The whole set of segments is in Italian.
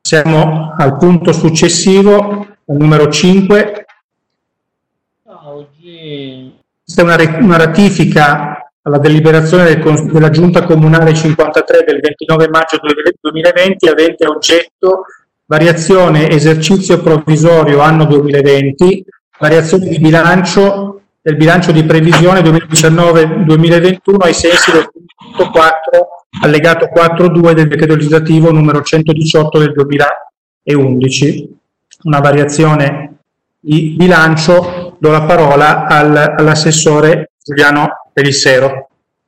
Siamo al punto successivo, al numero 5. Questa è una ratifica alla deliberazione della Giunta Comunale 53 del 29 maggio 2020 avente a oggetto variazione esercizio provvisorio anno 2020, variazione di bilancio del bilancio di previsione 2019-2021 ai sensi del punto 4 allegato 4.2 del decreto legislativo numero 118 del 2011. Una variazione di bilancio. Do la parola all'assessore Giuliano Pelissero.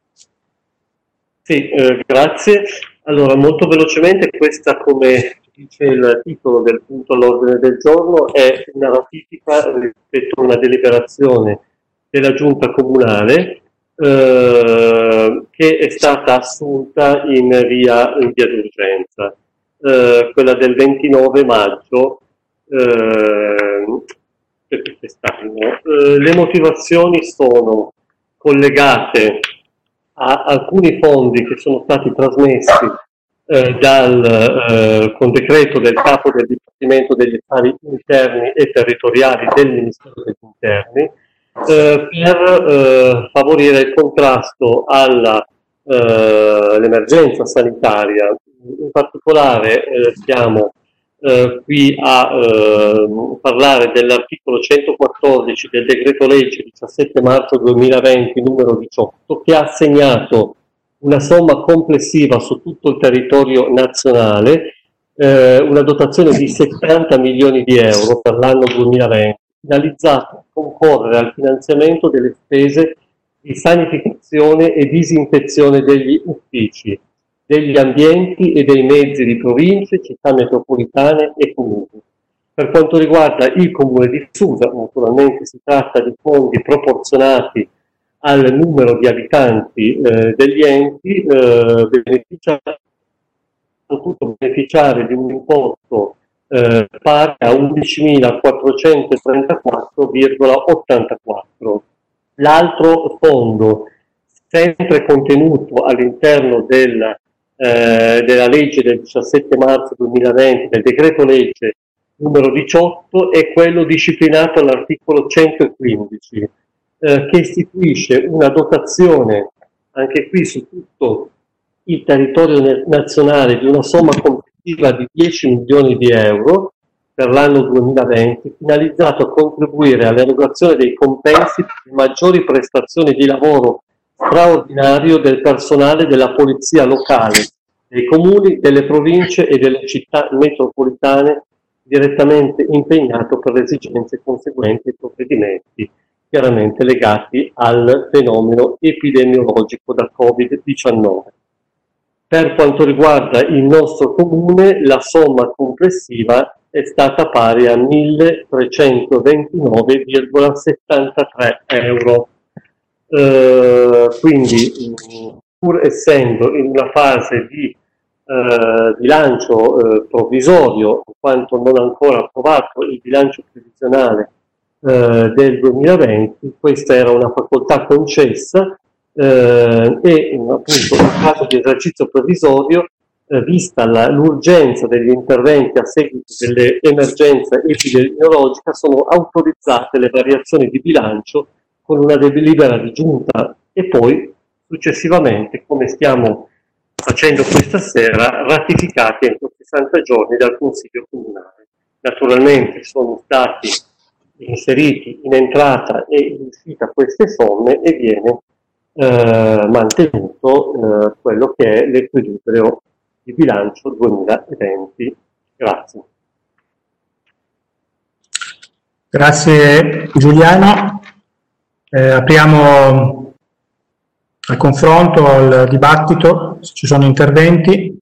Sì, grazie. Allora, molto velocemente, questa, come dice il titolo del punto all'ordine del giorno, è una ratifica rispetto a una deliberazione della Giunta Comunale che è stata assunta in via d'urgenza. Quella del 29 maggio per quest'anno. Le motivazioni sono collegate a alcuni fondi che sono stati trasmessi con decreto del capo del Dipartimento degli Affari Interni e Territoriali del Ministero degli Interni per favorire il contrasto all'emergenza sanitaria. In particolare siamo qui a parlare dell'articolo 114 del decreto legge 17 marzo 2020 numero 18, che ha assegnato una somma complessiva su tutto il territorio nazionale, una dotazione di 70 milioni di euro per l'anno 2020, finalizzata a concorrere al finanziamento delle spese di sanificazione e disinfezione degli uffici, degli ambienti e dei mezzi di province, città metropolitane e comuni. Per quanto riguarda il comune di Susa, naturalmente si tratta di fondi proporzionati al numero di abitanti degli enti, potuto beneficiare di un importo pari a 11.434,84. L'altro fondo, sempre contenuto all'interno della legge del 17 marzo 2020, del decreto legge numero 18, è quello disciplinato all'articolo 115, che istituisce una dotazione, anche qui su tutto il territorio nazionale, di una somma complessiva di 10 milioni di euro per l'anno 2020, finalizzato a contribuire all'erogazione dei compensi per le maggiori prestazioni di lavoro straordinario del personale della polizia locale, dei comuni, delle province e delle città metropolitane direttamente impegnato per le esigenze conseguenti ai provvedimenti chiaramente legati al fenomeno epidemiologico da Covid-19. Per quanto riguarda il nostro comune, la somma complessiva è stata pari a 1.329,73 euro. Quindi, pur essendo in una fase di bilancio provvisorio, in quanto non ancora approvato il bilancio previsionale del 2020, questa era una facoltà concessa e appunto in caso di esercizio provvisorio, vista l'urgenza degli interventi a seguito dell'emergenza epidemiologica, sono autorizzate le variazioni di bilancio con una delibera di giunta e poi successivamente, come stiamo facendo questa sera, ratificati entro 60 giorni dal Consiglio Comunale. Naturalmente sono stati inseriti in entrata e in uscita queste somme e viene mantenuto quello che è l'equilibrio di bilancio 2020. Grazie. Grazie Giuliano. Apriamo al confronto, al dibattito, se ci sono interventi.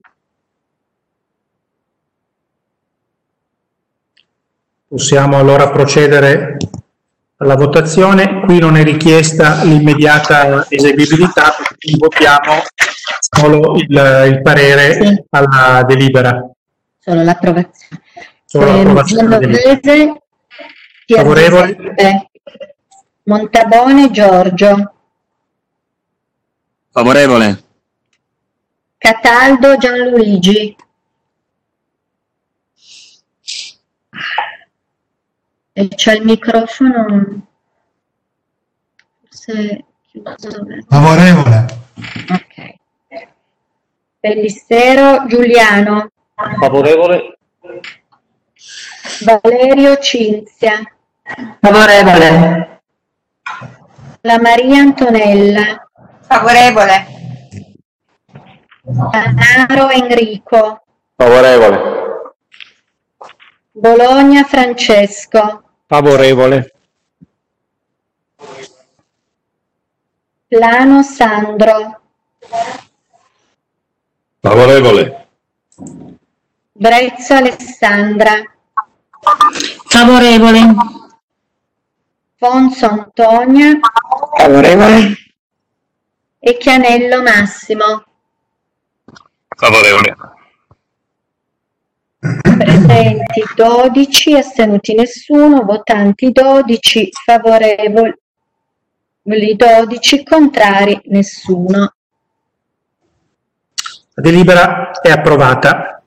Possiamo allora procedere alla votazione. Qui non è richiesta l'immediata eseguibilità, quindi votiamo solo il parere sì, alla delibera. solo l'approvazione. Solo l'approvazione della delibera. Favorevoli? Montabone Giorgio. Favorevole. Cataldo Gianluigi. E c'è il microfono, forse chiuso. Dov'è? Favorevole. Ok. Bellistero Giuliano. Favorevole. Valerio Cinzia. Favorevole. La Maria Antonella. Favorevole. Canaro Enrico. Favorevole. Bologna Francesco. Favorevole. Plano Sandro. Favorevole. Brezza Alessandra. Favorevole. Fonso Antonia Favorevole. e Chianello Massimo. Favorevole. Presenti 12, astenuti nessuno, votanti 12, favorevoli 12, contrari nessuno. La delibera è approvata.